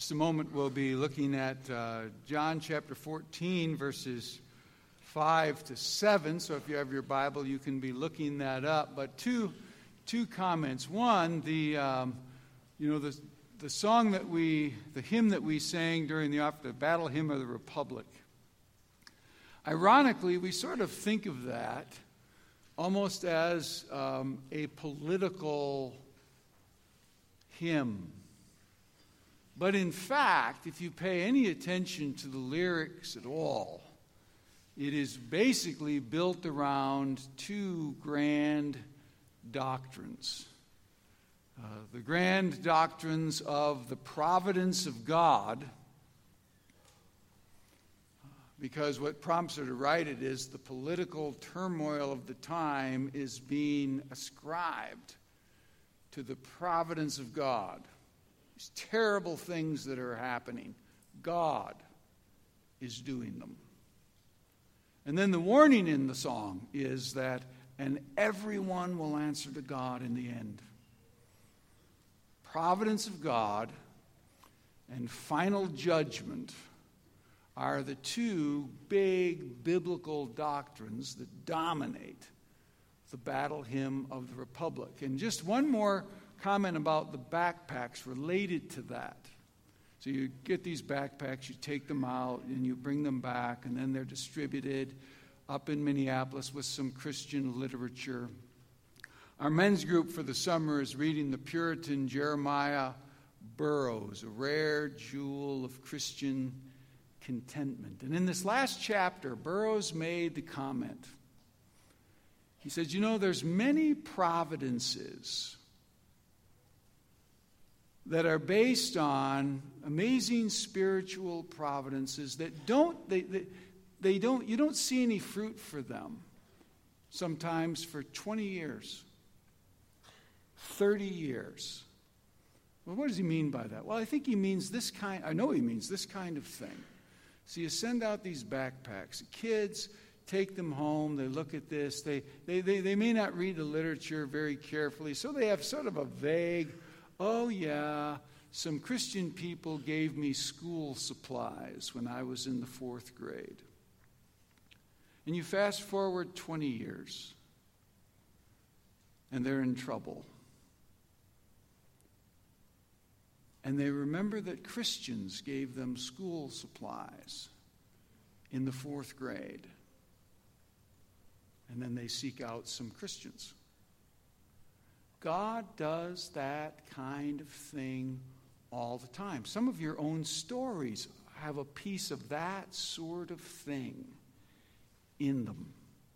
Just a moment, we'll be looking at John chapter 14, verses 5 to 7. So if you have your Bible, you can be looking that up. But two comments. One, the song the hymn that we sang during the Battle Hymn of the Republic. Ironically, we sort of think of that almost as a political hymn. But in fact, if you pay any attention to the lyrics at all, it is basically built around two grand doctrines. The grand doctrines of the providence of God, because what prompts her to write it is the political turmoil of the time is being ascribed to the providence of God. These terrible things that are happening, God is doing them. And then the warning in the song is that, and everyone will answer to God in the end. Providence of God and final judgment are the two big biblical doctrines that dominate the battle hymn of the Republic. And just one more comment about the backpacks related to that. So you get these backpacks, you take them out, and you bring them back, and then they're distributed up in Minneapolis with some Christian literature. Our men's group for the summer is reading the Puritan Jeremiah Burroughs, a rare jewel of Christian contentment. And in this last chapter, Burroughs made the comment. He said, there's many providences that are based on amazing spiritual providences that you don't see any fruit for them sometimes for 20 years, 30 years. Well, what does he mean by that? Well, I think he means this kind, I know he means this kind of thing. So you send out these backpacks. The kids take them home, they look at this, they may not read the literature very carefully, so they have sort of a vague, oh yeah, some Christian people gave me school supplies when I was in the 4th grade. And you fast forward 20 years, and they're in trouble. And they remember that Christians gave them school supplies in the 4th grade. And then they seek out some Christians. God does that kind of thing all the time. Some of your own stories have a piece of that sort of thing in them.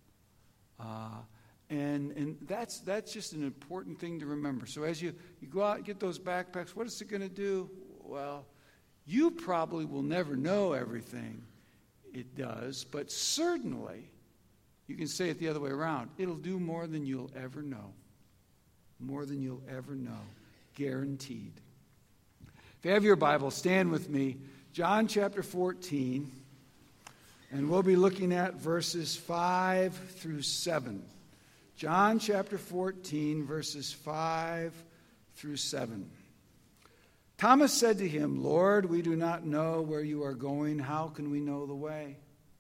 And that's just an important thing to remember. So as you go out and get those backpacks, what is it going to do? Well, you probably will never know everything it does, but certainly, you can say it the other way around, it'll do more than you'll ever know. More than you'll ever know. Guaranteed. If you have your Bible, stand with me. John chapter 14, and we'll be looking at verses 5 through 7. John chapter 14, verses 5 through 7. Thomas said to him, Lord, we do not know where you are going. How can we know the way?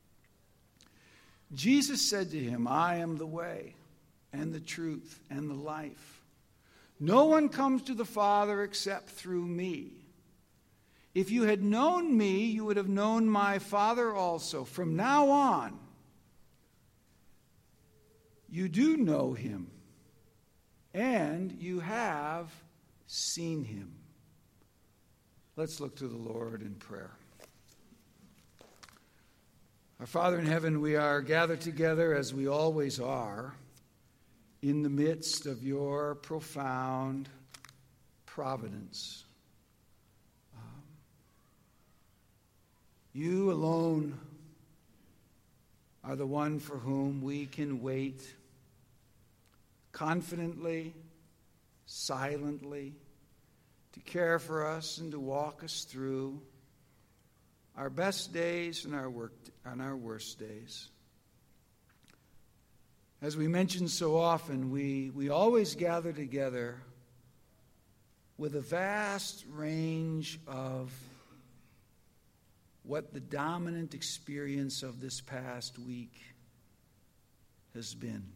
Jesus said to him, I am the way and the truth and the life. No one comes to the Father except through me. If you had known me, you would have known my Father also. From now on, you do know him, and you have seen him. Let's look to the Lord in prayer. Our Father in heaven, we are gathered together as we always are in the midst of your profound providence. You alone are the one for whom we can wait confidently, silently, to care for us and to walk us through our best days and our worst days. As we mention so often, we always gather together with a vast range of what the dominant experience of this past week has been.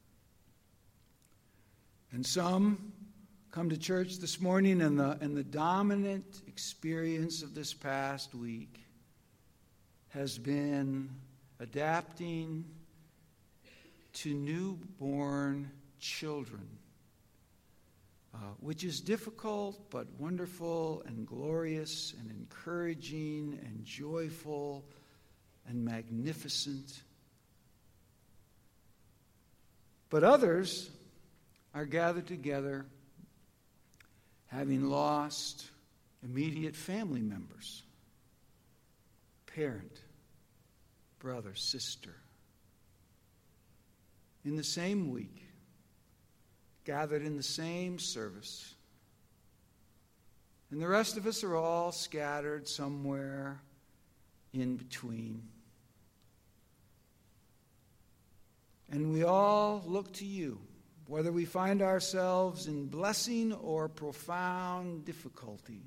And some come to church this morning, and the dominant experience of this past week has been adapting to newborn children, which is difficult but wonderful and glorious and encouraging and joyful and magnificent. But others are gathered together having lost immediate family members, parent, brother, sister, in the same week, gathered in the same service. And the rest of us are all scattered somewhere in between. And we all look to you, whether we find ourselves in blessing or profound difficulty.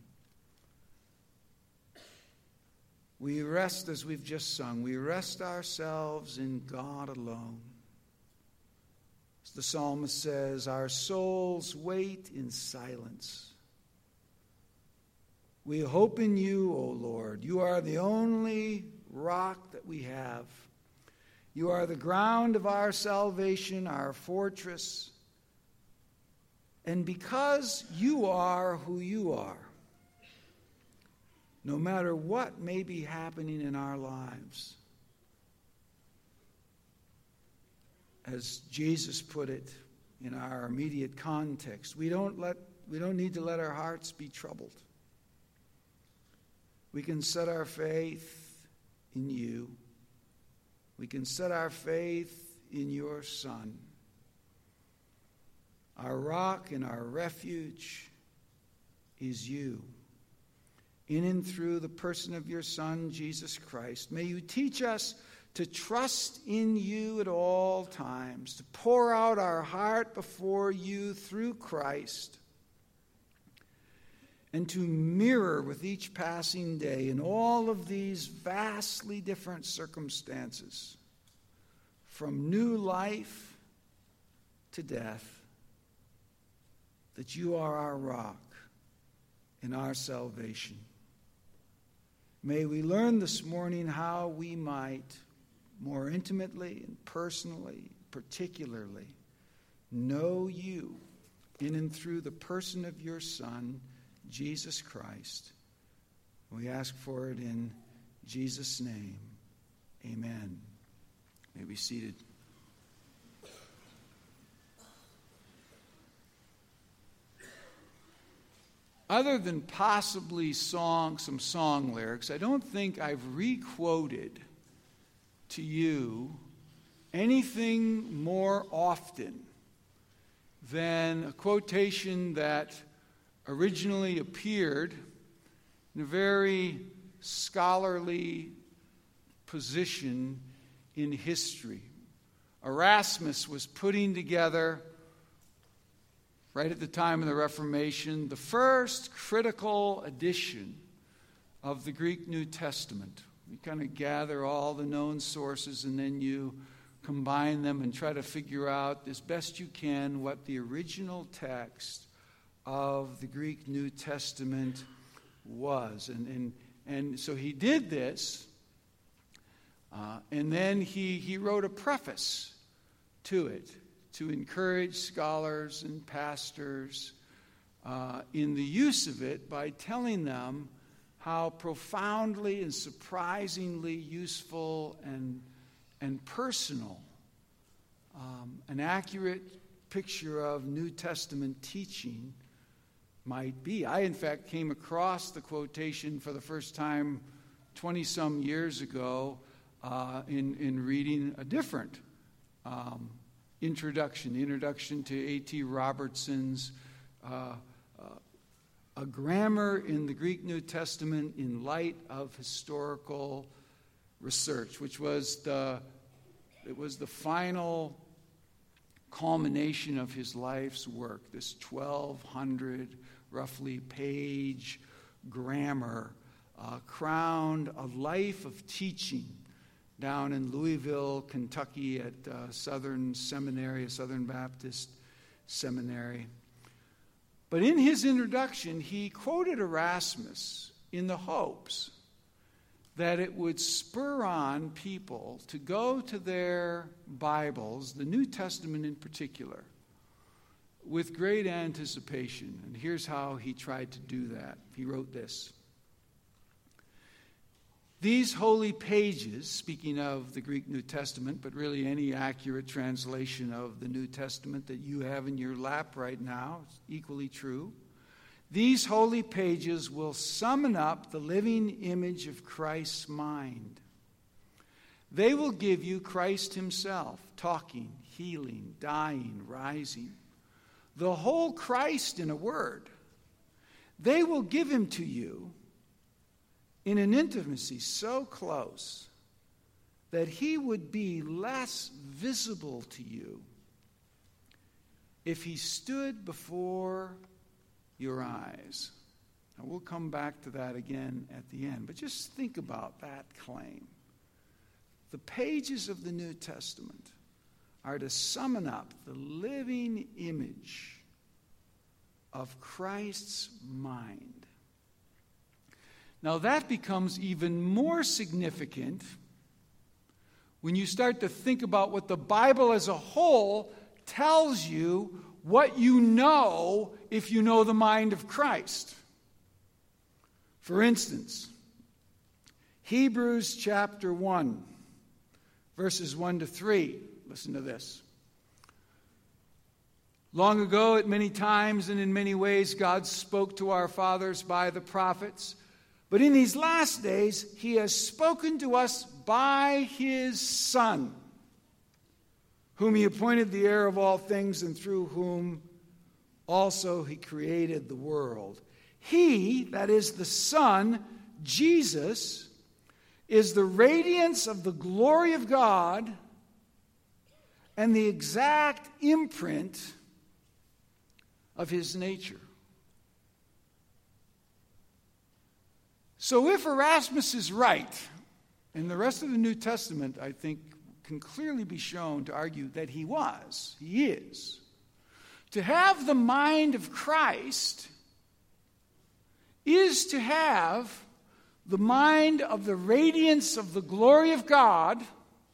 We rest, as we've just sung, we rest ourselves in God alone. As the psalmist says, our souls wait in silence. We hope in you, O Lord. You are the only rock that we have. You are the ground of our salvation, our fortress. And because you are who you are, no matter what may be happening in our lives, as Jesus put it in our immediate context, we don't need to let our hearts be troubled. We can set our faith in you. We can set our faith in your Son. Our rock and our refuge is you. In and through the person of your Son, Jesus Christ, may you teach us to trust in you at all times, to pour out our heart before you through Christ, and to mirror with each passing day in all of these vastly different circumstances, from new life to death, that you are our rock and our salvation. May we learn this morning how we might more intimately and personally, particularly, know you in and through the person of your Son, Jesus Christ. We ask for it in Jesus' name. Amen. You may be seated. Other than possibly some song lyrics, I don't think I've re-quoted to you anything more often than a quotation that originally appeared in a very scholarly position in history. Erasmus was putting together, right at the time of the Reformation, the first critical edition of the Greek New Testament. You kind of gather all the known sources and then you combine them and try to figure out as best you can what the original text of the Greek New Testament was. And so he did this, and then he wrote a preface to it to encourage scholars and pastors in the use of it by telling them how profoundly and surprisingly useful and personal an accurate picture of New Testament teaching might be. I, in fact, came across the quotation for the first time 20-some years ago in reading a different introduction, the introduction to A.T. Robertson's A Grammar in the Greek New Testament in Light of Historical Research, which was the final culmination of his life's work, this 1,200 roughly page grammar crowned a life of teaching down in Louisville, Kentucky at Southern Seminary, a Southern Baptist seminary. But in his introduction, he quoted Erasmus in the hopes that it would spur on people to go to their Bibles, the New Testament in particular, with great anticipation. And here's how he tried to do that. He wrote this: "These holy pages," speaking of the Greek New Testament, but really any accurate translation of the New Testament that you have in your lap right now is equally true. "These holy pages will summon up the living image of Christ's mind. They will give you Christ himself, talking, healing, dying, rising. The whole Christ in a word. They will give him to you in an intimacy so close that he would be less visible to you if he stood before your eyes." Now, we'll come back to that again at the end, but just think about that claim. The pages of the New Testament are to summon up the living image of Christ's mind. Now that becomes even more significant when you start to think about what the Bible as a whole tells you what you know if you know the mind of Christ. For instance, Hebrews chapter 1, verses 1 to 3. Listen to this. "Long ago, at many times and in many ways, God spoke to our fathers by the prophets. But in these last days, he has spoken to us by his Son, whom he appointed the heir of all things, and through whom also he created the world. He," that is the Son, Jesus, "is the radiance of the glory of God and the exact imprint of his nature." So if Erasmus is right, and the rest of the New Testament, I think, can clearly be shown to argue that he is, to have the mind of Christ is to have the mind of the radiance of the glory of God.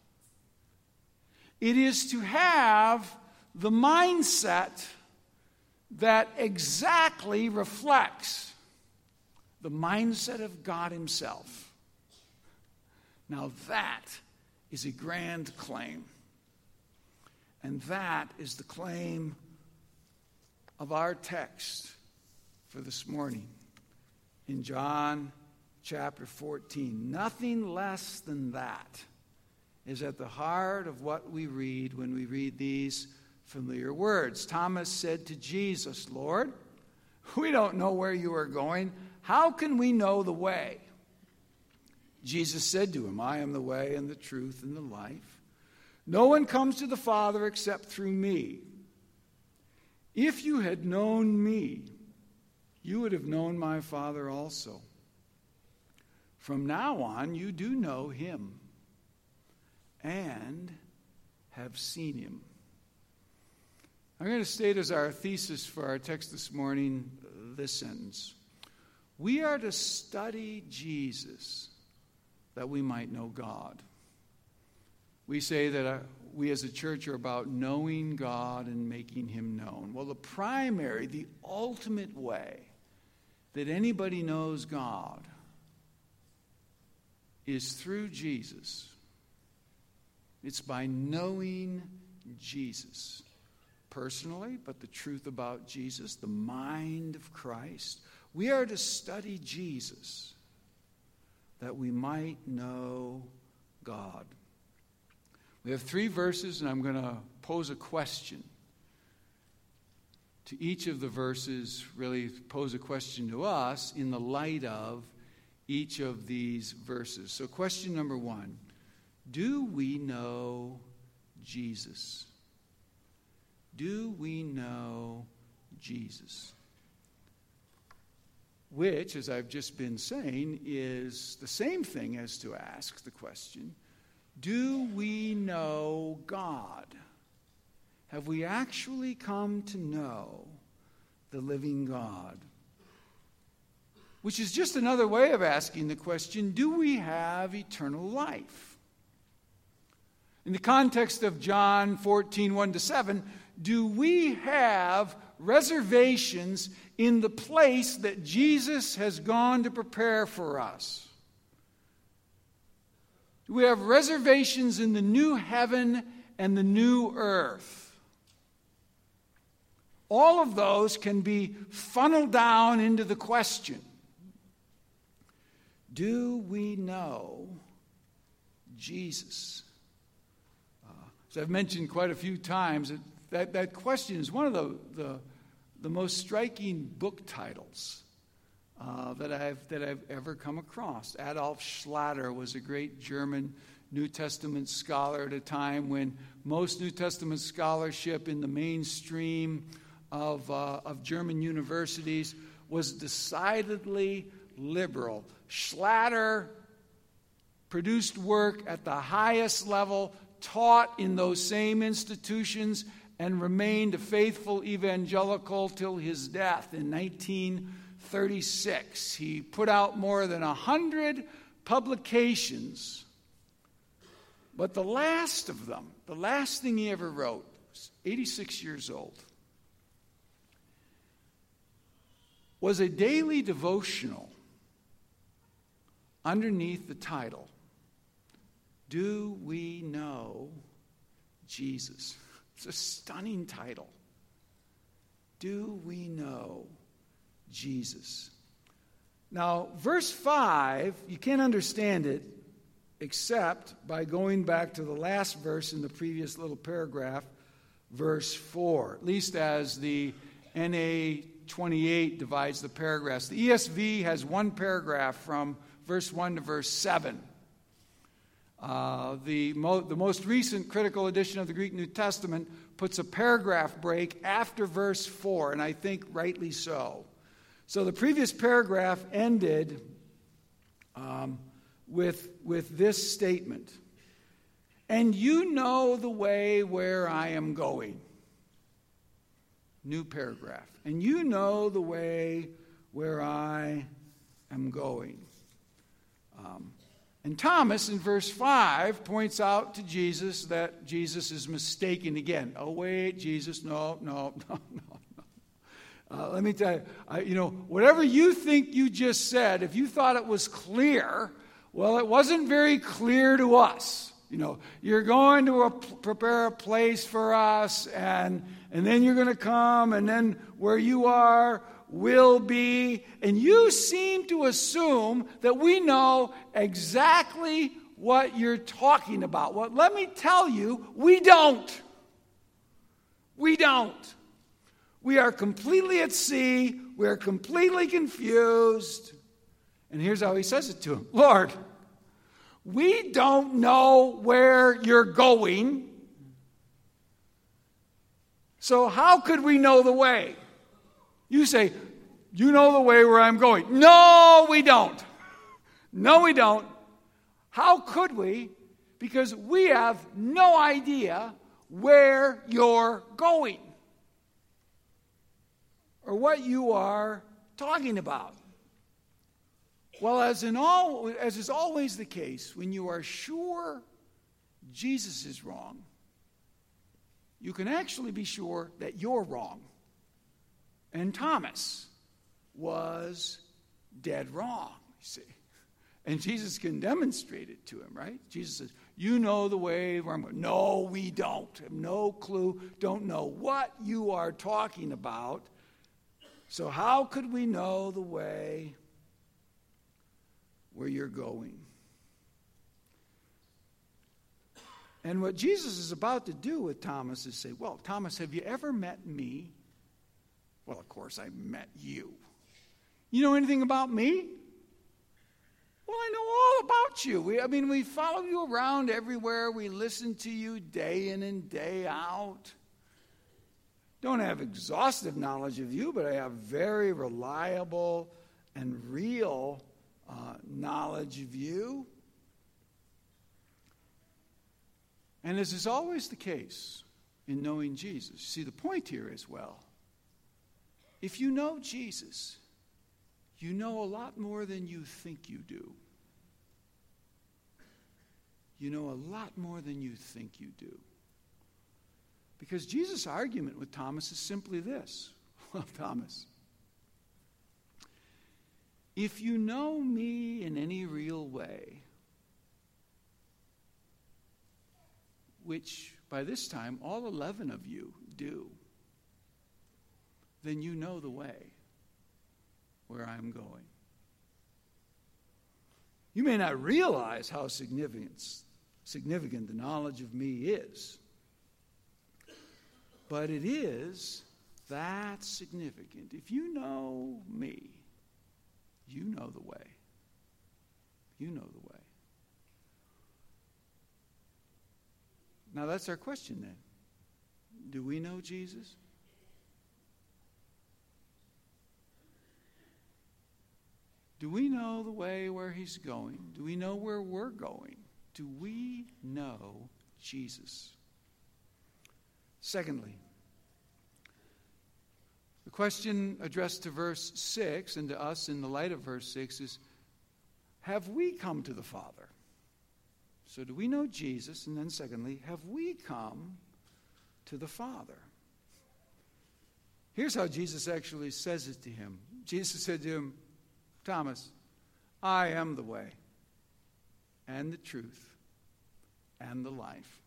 It is to have the mindset that exactly reflects the mindset of God himself. Now that is a grand claim. And that is the claim of our text for this morning in John chapter 14. Nothing less than that is at the heart of what we read when we read these familiar words. Thomas said to Jesus, "Lord, we don't know where you are going. How can we know the way?" Jesus said to him, "I am the way and the truth and the life. No one comes to the Father except through me. If you had known me, you would have known my Father also. From now on, you do know him and have seen him." I'm going to state as our thesis for our text this morning this sentence: we are to study Jesus that we might know God. We say that we as a church are about knowing God and making him known. Well, the ultimate way that anybody knows God is through Jesus. It's by knowing Jesus personally, but the truth about Jesus, the mind of Christ. We are to study Jesus that we might know God. We have 3 verses, and I'm going to pose a question to each of the verses, really pose a question to us in the light of each of these verses. So question number 1, do we know Jesus? Do we know Jesus? which, as I've just been saying, is the same thing as to ask the question, do we know God? Have we actually come to know the living God? Which is just another way of asking the question, do we have eternal life? In the context of John 14, 1-7, do we have reservations in the place that Jesus has gone to prepare for us? Do we have reservations in the new heaven and the new earth? All of those can be funneled down into the question, do we know Jesus? As I've mentioned quite a few times, that question is one of the most striking book titles that I've ever come across. Adolf Schlatter was a great German New Testament scholar at a time when most New Testament scholarship in the mainstream of German universities was decidedly liberal. Schlatter produced work at the highest level, taught in those same institutions, and remained a faithful evangelical till his death in 1936. He put out more than 100 publications, but the last of them, the last thing he ever wrote, was 86 years old, was a daily devotional underneath the title, Do We Know Jesus? It's a stunning title. Do we know Jesus? Now, verse 5, you can't understand it except by going back to the last verse in the previous little paragraph, verse 4, at least as the NA 28 divides the paragraphs. The ESV has one paragraph from verse 1 to verse 7. The most recent critical edition of the Greek New Testament puts a paragraph break after verse 4, and I think rightly so. So the previous paragraph ended with this statement, and you know the way where I am going. New paragraph. And you know the way where I am going. And Thomas, in verse 5, points out to Jesus that Jesus is mistaken again. Oh, wait, Jesus, no. Let me tell you, whatever you think you just said, if you thought it was clear, well, it wasn't very clear to us. You're going to prepare a place for us, and then you're going to come, and then where you are will be. And you seem to assume that we know exactly what you're talking about. Well, let me tell you, we don't. We don't. We are completely at sea. We are completely confused. And here's how he says it to him. Lord, we don't know where you're going. So how could we know the way? You say, you know the way where I'm going. No, we don't. No, we don't. How could we? Because we have no idea where you're going or what you are talking about. Well, as is always the case, when you are sure Jesus is wrong, you can actually be sure that you're wrong. And Thomas was dead wrong, you see. And Jesus can demonstrate it to him, right? Jesus says, you know the way where I'm going. No, we don't. Have no clue, don't know what you are talking about. So how could we know the way where you're going? And what Jesus is about to do with Thomas is say, well, Thomas, have you ever met me? Well, of course, I met you. You know anything about me? Well, I know all about you. We follow you around everywhere. We listen to you day in and day out. Don't have exhaustive knowledge of you, but I have very reliable and real knowledge of you. And as is always the case in knowing Jesus, see, the point here is, well, if you know Jesus, you know a lot more than you think you do. You know a lot more than you think you do. Because Jesus' argument with Thomas is simply this. Well, Thomas, if you know me in any real way, which by this time all 11 of you do, then you know the way where I'm going. You may not realize how significant the knowledge of me is, but it is that significant. If you know me, you know the way. You know the way. Now that's our question then. Do we know Jesus? Do we know the way where he's going? Do we know where we're going? Do we know Jesus? Secondly, the question addressed to verse 6 and to us in the light of verse 6 is, have we come to the Father? So do we know Jesus? And then secondly, have we come to the Father? Here's how Jesus actually says it to him. Jesus said to him, Thomas, I am the way and the truth and the life.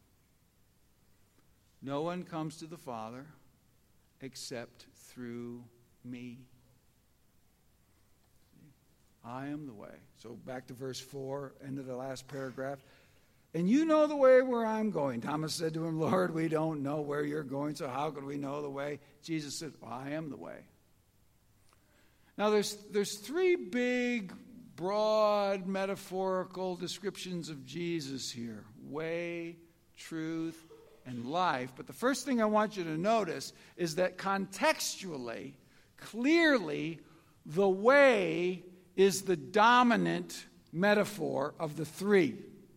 No one comes to the Father except through me. I am the way. So back to verse 4, end of the last paragraph. And you know the way where I'm going. Thomas said to him, Lord, we don't know where you're going, so how could we know the way? Jesus said, well, I am the way. Now there's three big, broad, metaphorical descriptions of Jesus here. Way, truth, and life. But the first thing I want you to notice is that contextually, clearly, the way is the dominant metaphor of the three.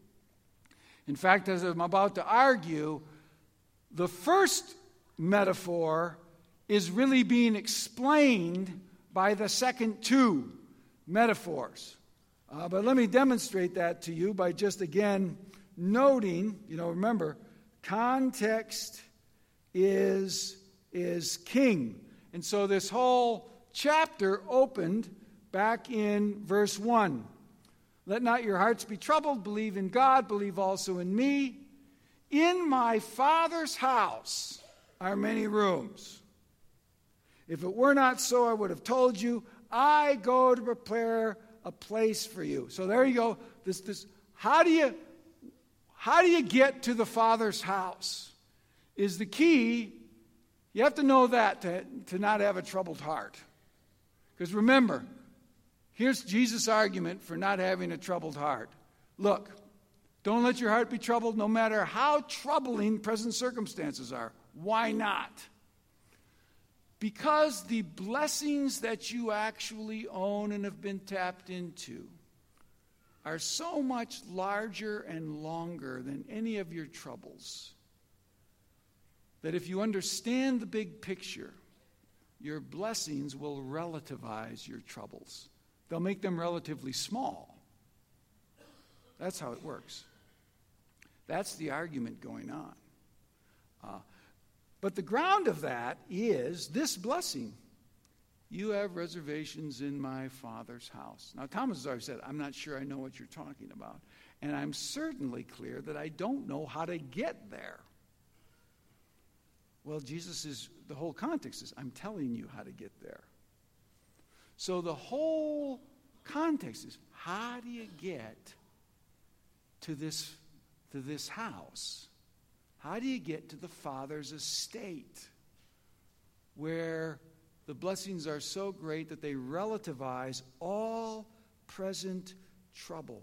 In fact, as I'm about to argue, the first metaphor is really being explained by the second two metaphors. But let me demonstrate that to you by just again noting, remember, context is king. And so this whole chapter opened back in verse 1. Let not your hearts be troubled. Believe in God. Believe also in me. In my Father's house are many rooms. If it were not so, I would have told you. I go to prepare a place for you. So there you go. This. How do you get to the Father's house? Is the key. You have to know that to not have a troubled heart. Because remember, here's Jesus' argument for not having a troubled heart. Look, don't let your heart be troubled no matter how troubling present circumstances are. Why not? Because the blessings that you actually own and have been tapped into are so much larger and longer than any of your troubles that if you understand the big picture, your blessings will relativize your troubles. They'll make them relatively small. That's how it works. That's the argument going on. But the ground of that is this blessing. You have reservations in my Father's house. Now, Thomas has already said, I'm not sure I know what you're talking about. And I'm certainly clear that I don't know how to get there. Well, the whole context is, I'm telling you how to get there. So the whole context is, how do you get to this house? How do you get to the Father's estate where the blessings are so great that they relativize all present trouble?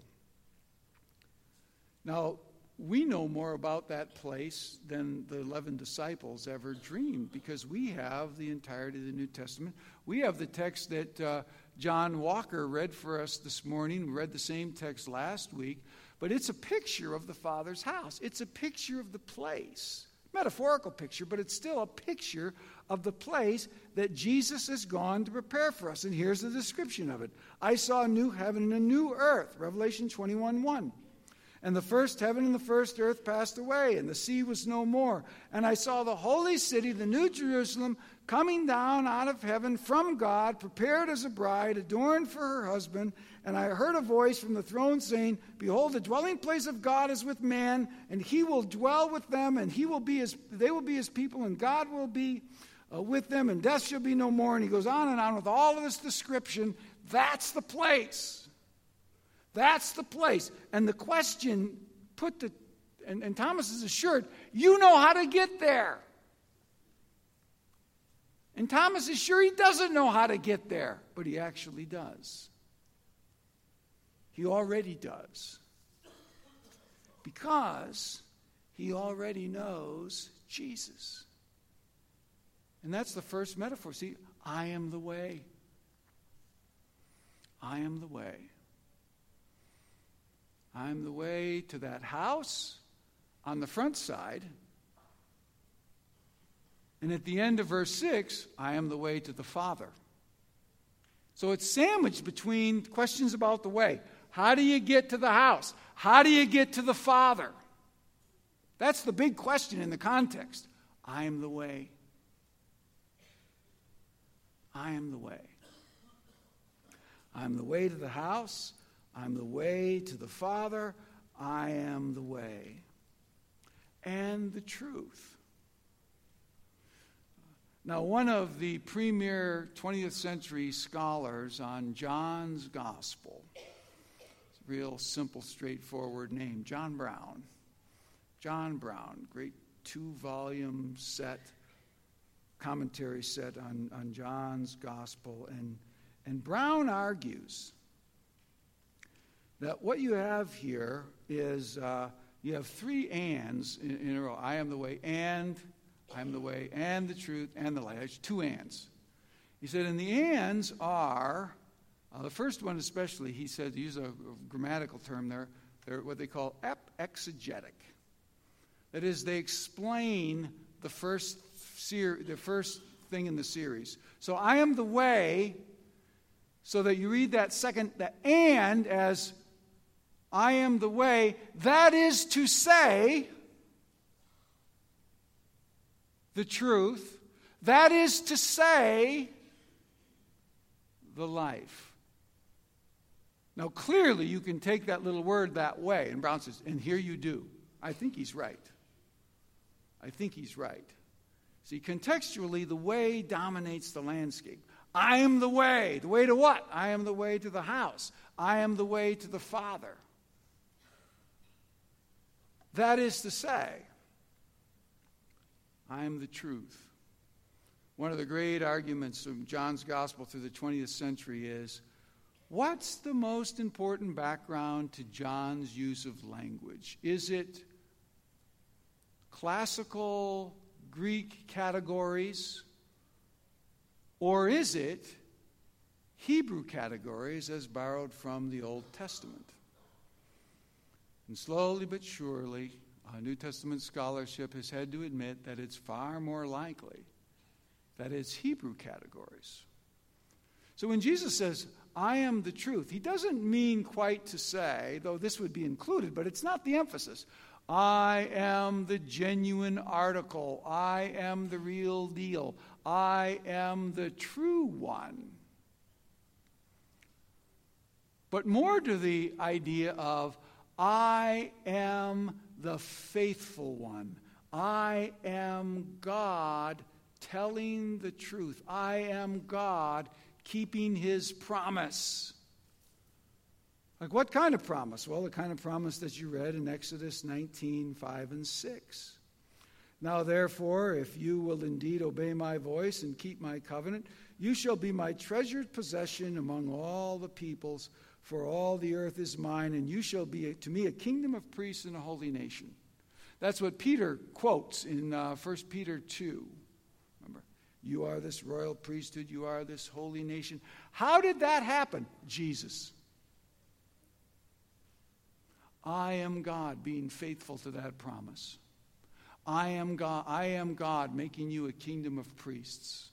Now, we know more about that place than the 11 disciples ever dreamed because we have the entirety of the New Testament. We have the text that John Walker read for us this morning. We read the same text last week. But it's a picture of the Father's house. It's a picture of the place. Metaphorical picture, but it's still a picture of the place that Jesus has gone to prepare for us. And here's the description of it. I saw a new heaven and a new earth. Revelation 21:1. And the first heaven and the first earth passed away, and the sea was no more. And I saw the holy city, the new Jerusalem, coming down out of heaven from God, prepared as a bride, adorned for her husband. And I heard a voice from the throne saying, Behold, the dwelling place of God is with man, and he will dwell with them, and they will be his people, and God will be with them, and death shall be no more. And he goes on and on with all of this description. That's the place. That's the place. And the question and Thomas is assured, you know how to get there. And Thomas is sure he doesn't know how to get there, but he actually does. He already does. Because he already knows Jesus. And that's the first metaphor. See, I am the way. I am the way. I am the way to that house on the front side. And at the end of verse 6, I am the way to the Father. So it's sandwiched between questions about the way. How do you get to the house? How do you get to the Father? That's the big question in the context. I am the way. I am the way. I am the way to the house. I'm the way to the Father. I am the way and the truth. Now, one of the premier 20th century scholars on John's Gospel, it's a real simple, straightforward name, John Brown. John Brown, great 2-volume set, commentary set on John's Gospel. And Brown argues that what you have here is you have 3 ands in a row. I am the way, and I am the way, and the truth, and the light. There's 2 ands. He said, and the ands are, the first one especially, he said, to use a grammatical term there, they're what they call exegetic. That is, they explain the first thing in the series. So I am the way, so that you read that second, the and as I am the way, that is to say the truth, that is to say the life. Now clearly you can take that little word that way, and Brown says, and here you do. I think he's right. I think he's right. See, contextually, the way dominates the landscape. I am the way. The way to what? I am the way to the house. I am the way to the Father. That is to say, I am the truth. One of the great arguments of John's Gospel through the 20th century is, what's the most important background to John's use of language? Is it classical Greek categories, or is it Hebrew categories as borrowed from the Old Testament? And slowly but surely, New Testament scholarship has had to admit that it's far more likely that it's Hebrew categories. So when Jesus says, I am the truth, he doesn't mean quite to say, though this would be included, but it's not the emphasis. I am the genuine article. I am the real deal. I am the true one. But more to the idea of, I am the faithful one. I am God telling the truth. I am God keeping his promise. Like what kind of promise? Well, the kind of promise that you read in Exodus 19:5 and 6. Now, therefore, if you will indeed obey my voice and keep my covenant, you shall be my treasured possession among all the peoples, for all the earth is mine, and you shall be to me a kingdom of priests and a holy nation. That's what Peter quotes in 1 Peter 2. Remember? You are this royal priesthood. You are this holy nation. How did that happen? Jesus. I am God, being faithful to that promise. I am God, making you a kingdom of priests.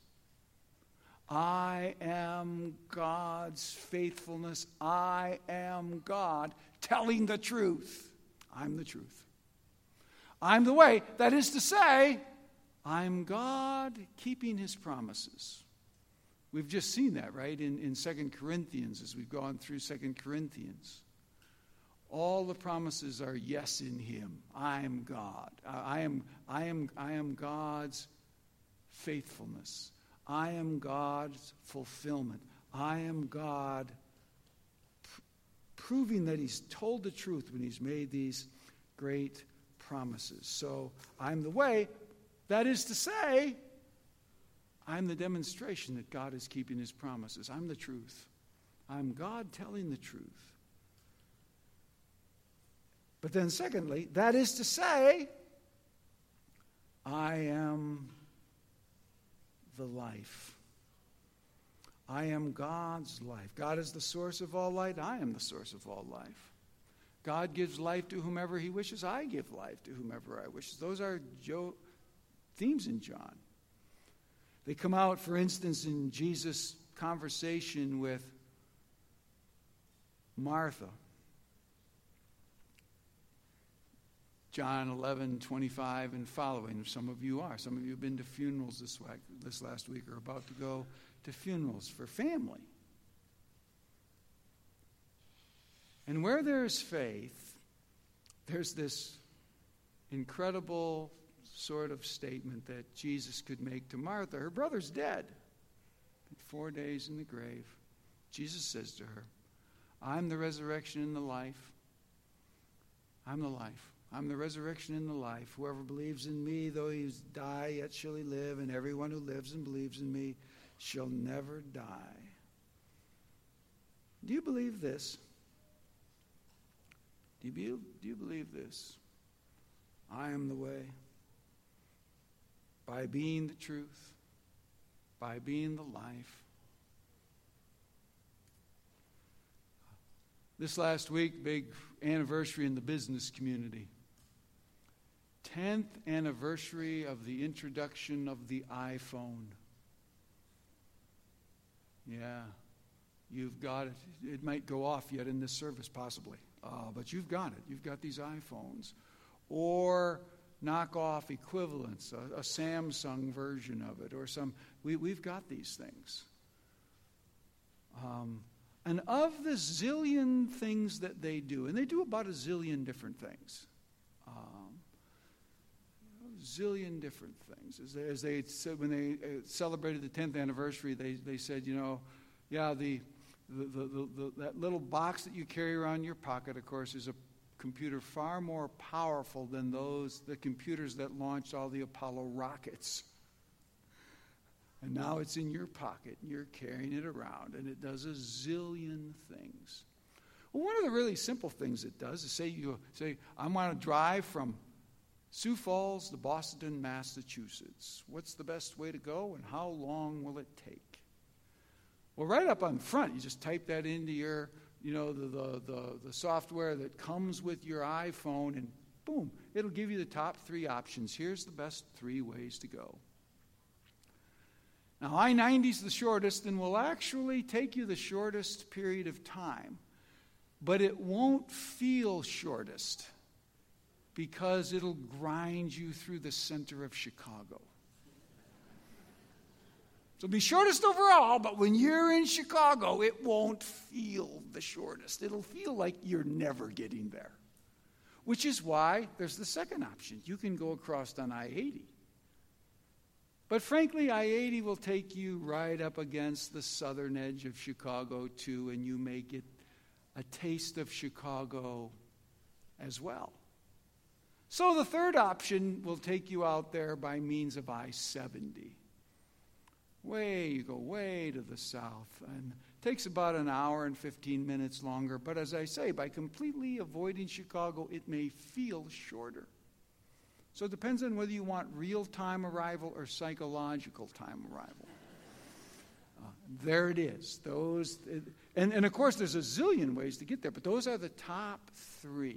I am God's faithfulness. I am God telling the truth. I'm the truth. I'm the way. That is to say, I'm God keeping his promises. We've just seen that, right, in 2 Corinthians as we've gone through 2 Corinthians. All the promises are yes in him. I am God. I am God's faithfulness. I am God's fulfillment. I am God proving that he's told the truth when he's made these great promises. So I'm the way. That is to say, I'm the demonstration that God is keeping his promises. I'm the truth. I'm God telling the truth. But then secondly, that is to say, I am the life. I am God's life. God is the source of all light. I am the source of all life. God gives life to whomever he wishes. I give life to whomever I wish. Those are themes in John. They come out, for instance, in Jesus' conversation with Martha. John 11:25 and following. Some of you are. Some of you have been to funerals this last week or about to go to funerals for family. And where there's faith, there's this incredible sort of statement that Jesus could make to Martha. Her brother's dead. 4 days in the grave. Jesus says to her, I'm the resurrection and the life. I'm the life. I'm the resurrection and the life. Whoever believes in me, though he die, yet shall he live. And everyone who lives and believes in me shall never die. Do you believe this? Do you believe this? I am the way. By being the truth. By being the life. This last week, big anniversary in the business community. 10th anniversary of the introduction of the iPhone. Yeah, you've got it. It might go off yet in this service, possibly. But you've got it. You've got these iPhones. Or knockoff equivalents, a Samsung version of it, or some. We've got these things. And of the zillion things that they do, and they do about a zillion different things. Zillion different things. As they said when they celebrated the 10th anniversary, they said, that little box that you carry around your pocket, of course, is a computer far more powerful than the computers that launched all the Apollo rockets. And now it's in your pocket, and you're carrying it around, and it does a zillion things. Well, one of the really simple things it does is say, I want to drive from Sioux Falls to Boston, Massachusetts. What's the best way to go, and how long will it take? Well, right up on front, you just type that into your, the software that comes with your iPhone, and boom, it'll give you the top 3 options. Here's the best 3 ways to go. Now, I-90 is the shortest and will actually take you the shortest period of time, but it won't feel shortest because it'll grind you through the center of Chicago. So it'll be shortest overall, but when you're in Chicago, it won't feel the shortest. It'll feel like you're never getting there, which is why there's the second option. You can go across on I-80. But frankly, I-80 will take you right up against the southern edge of Chicago, too, and you may get a taste of Chicago as well. So the third option will take you out there by means of I-70. You go way to the south, and it takes about an hour and 15 minutes longer. But as I say, by completely avoiding Chicago, it may feel shorter. So it depends on whether you want real-time arrival or psychological time arrival. There it is. And of course, there's a zillion ways to get there, but those are the top 3.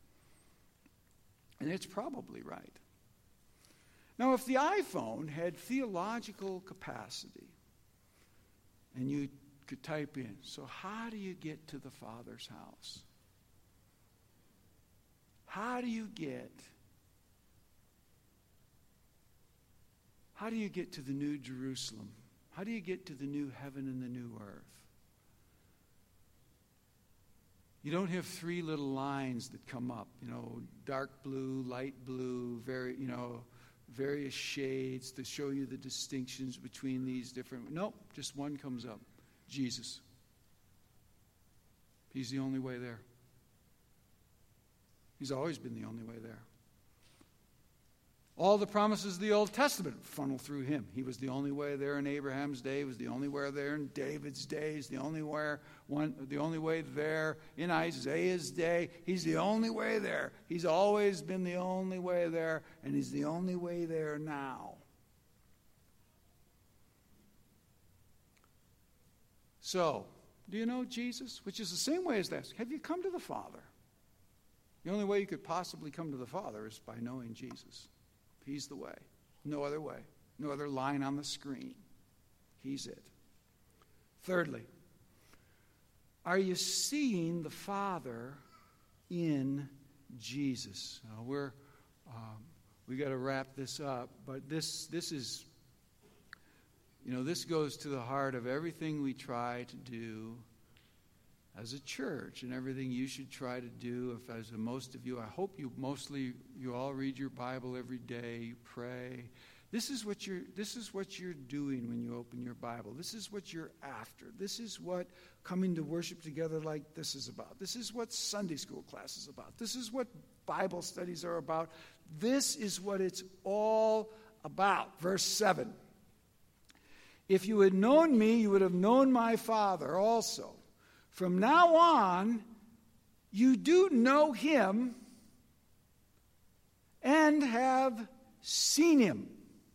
And it's probably right. Now, if the iPhone had theological capacity, and you could type in, so how do you get to the Father's house? How do you get to the New Jerusalem? How do you get to the new heaven and the new earth? You don't have 3 little lines that come up, dark blue, light blue, various shades to show you the distinctions between these different. Nope, just one comes up. Jesus. He's the only way there. He's always been the only way there. All the promises of the Old Testament funnel through him. He was the only way there in Abraham's day. He was the only way there in David's days. The only way there in Isaiah's day. He's the only way there. He's always been the only way there, and he's the only way there now. So, do you know Jesus? Which is the same way as this. Have you come to the Father? The only way you could possibly come to the Father is by knowing Jesus. He's the way. No other way. No other line on the screen. He's it. Thirdly, are you seeing the Father in Jesus? Now we got to wrap this up, but this is, this goes to the heart of everything we try to do as a church, and everything you should try to do. As most of you, I hope you all read your Bible every day, you pray. This is what you're doing when you open your Bible. This is what you're after. This is what coming to worship together like this is about. This is what Sunday school class is about. This is what Bible studies are about. This is what it's all about. Verse 7. If you had known me, you would have known my Father also. From now on, you do know him and have seen him.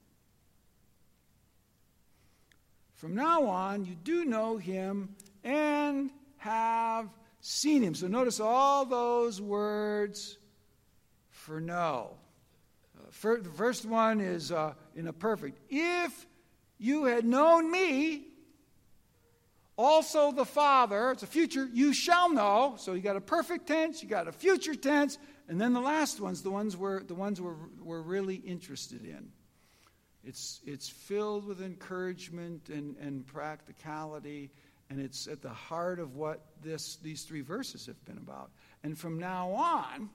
From now on, you do know him and have seen him. So notice all those words for know. The first one is in a perfect. If you had known me, also the Father, it's a future, you shall know. So you got a perfect tense, you got a future tense, and then the last ones, the ones we're really interested in. It's filled with encouragement and practicality, and it's at the heart of what these 3 verses have been about. And from now on,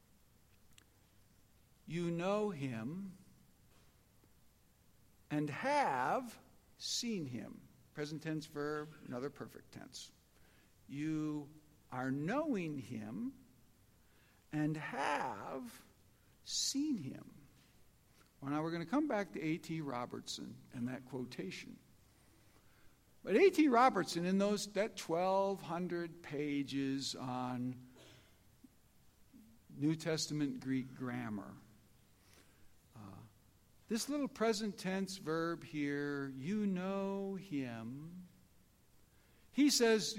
you know him and have seen him. Present tense verb, another perfect tense. You are knowing him and have seen him. Well, now we're going to come back to A.T. Robertson and that quotation. But A.T. Robertson, in that 1,200 pages on New Testament Greek grammar, this little present tense verb here, you know him, he says,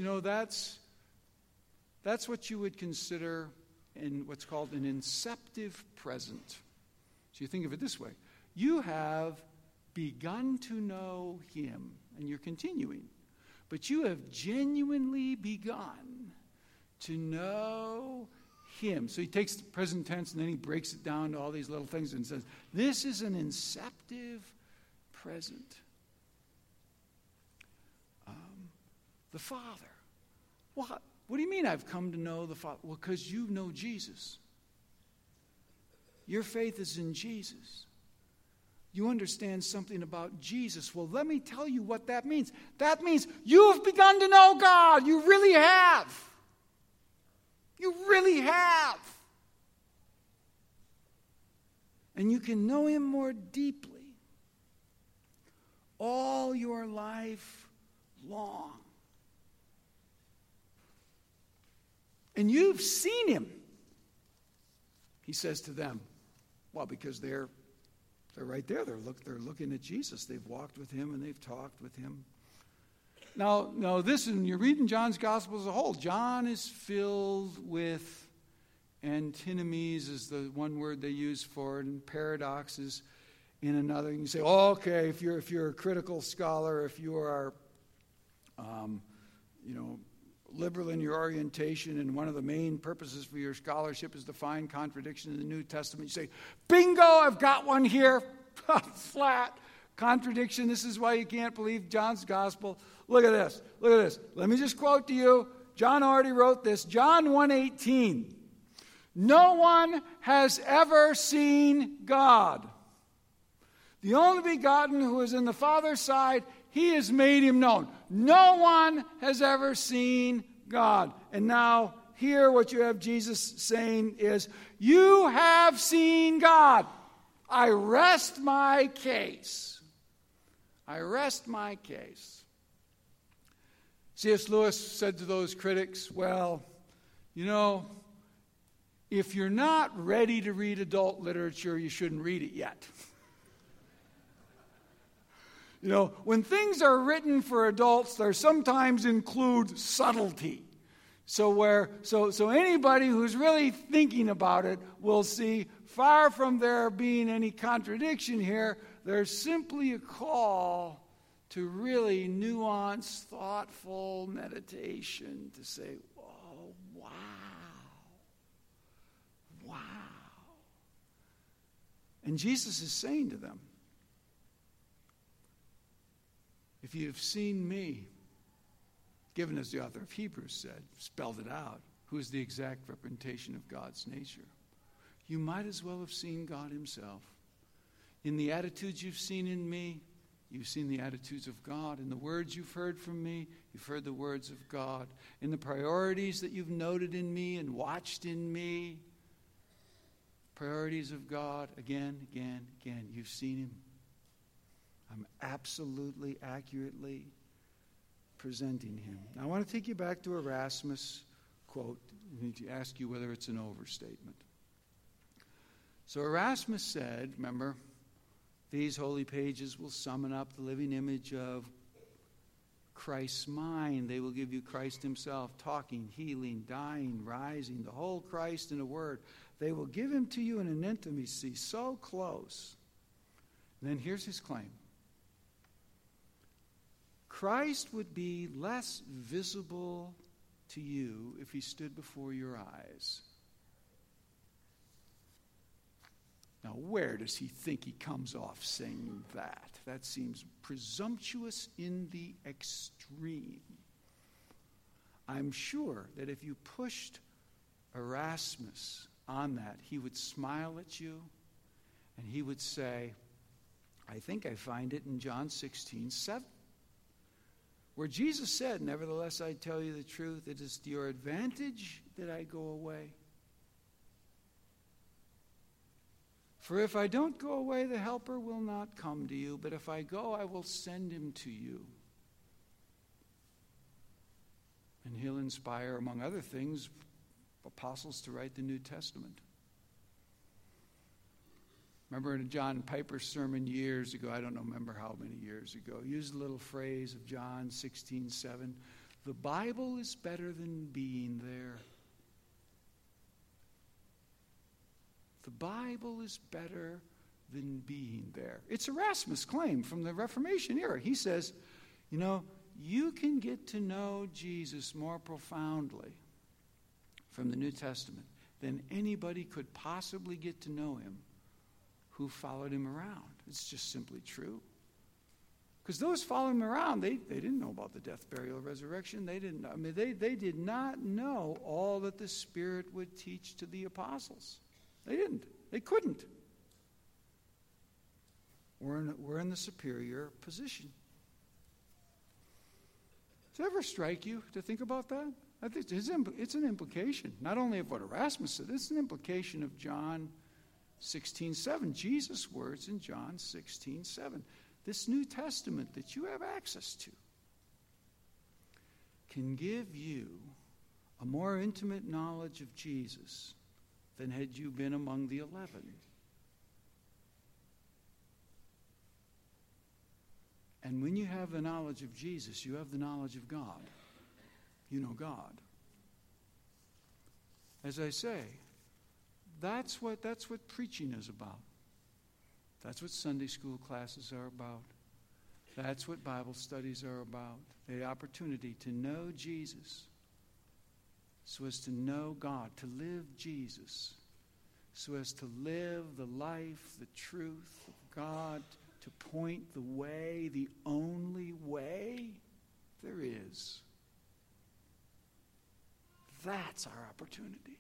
that's what you would consider in what's called an inceptive present. So you think of it this way. You have begun to know him, and you're continuing. But you have genuinely begun to know him. So he takes the present tense and then he breaks it down to all these little things and says, this is an inceptive present. The Father. What do you mean I've come to know the Father? Well, because you know Jesus. Your faith is in Jesus. You understand something about Jesus. Well, let me tell you what that means. That means you have begun to know God. You really have. You really have. And you can know him more deeply all your life long. And you've seen him, he says to them. Well, because they're right there. They're looking at Jesus. They've walked with him and they've talked with him. Now, when you're reading John's gospel as a whole, John is filled with antinomies, is the one word they use for it, and paradoxes in another. And you say, okay, if you're a critical scholar, if you are, liberal in your orientation, and one of the main purposes for your scholarship is to find contradiction in the New Testament, you say, bingo, I've got one here. Flat contradiction. This is why you can't believe John's gospel. Look at this. Let me just quote to you. John already wrote this. John 1:18. No one has ever seen God. The only begotten who is in the Father's side, he has made him known. No one has ever seen God. And now, here what you have Jesus saying is, you have seen God. I rest my case. I rest my case. C.S. Lewis said to those critics, well, if you're not ready to read adult literature, you shouldn't read it yet. When things are written for adults, they sometimes include subtlety. So anybody who's really thinking about it will see, far from there being any contradiction here, there's simply a call to really nuanced, thoughtful meditation to say, oh, wow. And Jesus is saying to them, if you have seen me, given as the author of Hebrews said, spelled it out, who is the exact representation of God's nature, you might as well have seen God himself. In the attitudes you've seen in me, you've seen the attitudes of God. In the words you've heard from me, you've heard the words of God. In the priorities that you've noted in me and watched in me, priorities of God, again, you've seen him. I'm absolutely, accurately presenting him. Now, I want to take you back to Erasmus' quote. I need to ask you whether it's an overstatement. So Erasmus said, remember, these holy pages will summon up the living image of Christ's mind. They will give you Christ himself, talking, healing, dying, rising, the whole Christ in a word. They will give him to you in an intimacy so close. And then here's his claim. Christ would be less visible to you if he stood before your eyes. Now, where does he think he comes off saying that? That seems presumptuous in the extreme. I'm sure that if you pushed Erasmus on that, he would smile at you and he would say, I think I find it in John 16:7, where Jesus said, nevertheless, I tell you the truth, it is to your advantage that I go away. For if I don't go away, the Helper will not come to you, but if I go, I will send him to you. And he'll inspire, among other things, apostles to write the New Testament. Remember in John Piper's sermon years ago, I don't remember how many years ago, he used a little phrase of John 16:7, the Bible is better than being there. The Bible is better than being there. It's Erasmus' claim from the Reformation era. He says, you can get to know Jesus more profoundly from the New Testament than anybody could possibly get to know him who followed him around. It's just simply true. Because those following him around, they didn't know about the death, burial, resurrection. They did not know all that the Spirit would teach to the apostles. They didn't. They couldn't. We're in the superior position. Does it ever strike you to think about that? I think it's an implication, not only of what Erasmus said, it's an implication of John 16:7, Jesus' words in John 16:7. This New Testament that you have access to can give you a more intimate knowledge of Jesus than had you been among the 11. And when you have the knowledge of Jesus, you have the knowledge of God. You know God. As I say, that's what preaching is about. That's what Sunday school classes are about. That's what Bible studies are about. The opportunity to know Jesus so as to know God, to live Jesus, so as to live the life, the truth of God, to point the way, the only way there is. That's our opportunity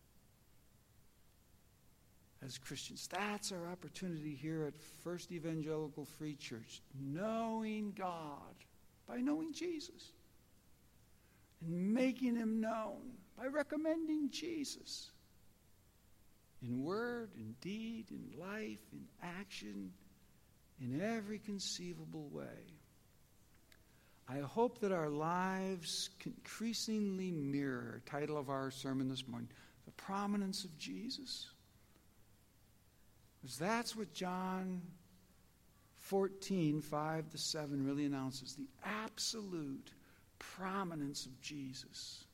as Christians. That's our opportunity here at First Evangelical Free Church, knowing God by knowing Jesus and making him known by recommending Jesus in word, in deed, in life, in action, in every conceivable way. I hope that our lives increasingly mirror, title of our sermon this morning, the prominence of Jesus. Because that's what John 14, 5-7 really announces, the absolute prominence of Jesus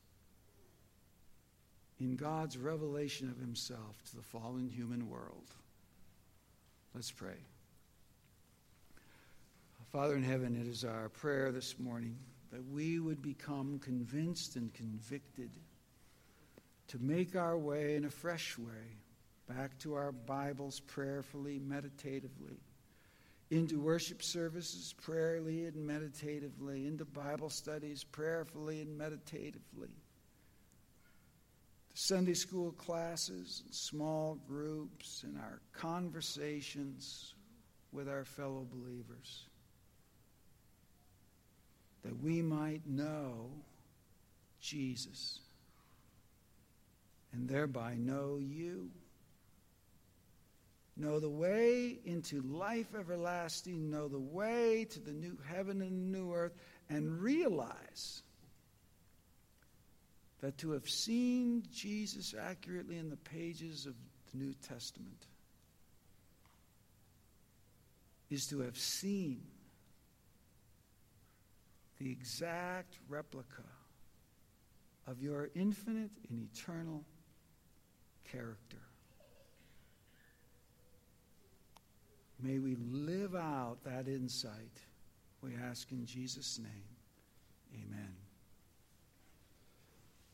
in God's revelation of himself to the fallen human world. Let's pray. Father in heaven, it is our prayer this morning that we would become convinced and convicted to make our way in a fresh way back to our Bibles prayerfully, meditatively, into worship services prayerfully and meditatively, into Bible studies prayerfully and meditatively, to Sunday school classes and small groups and our conversations with our fellow believers, that we might know Jesus and thereby know you. Know the way into life everlasting, know the way to the new heaven and new earth, and realize that to have seen Jesus accurately in the pages of the New Testament is to have seen the exact replica of your infinite and eternal character. May we live out that insight, we ask in Jesus' name. Amen.